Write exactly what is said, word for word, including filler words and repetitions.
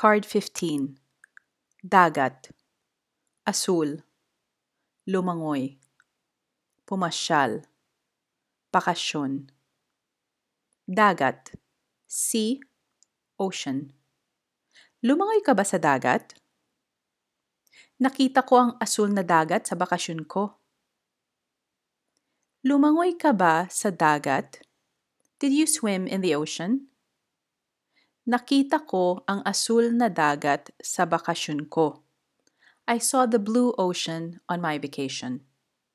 Card fifteen. Dagat. Asul. Lumangoy. Pumasyal. Bakasyon. Dagat. Sea, ocean. Lumangoy ka ba sa dagat? Nakita ko ang asul na dagat sa bakasyon ko. Lumangoy ka ba sa dagat? Did you swim in the ocean? Nakita ko ang asul na dagat sa bakasyon ko. I saw the blue ocean on my vacation.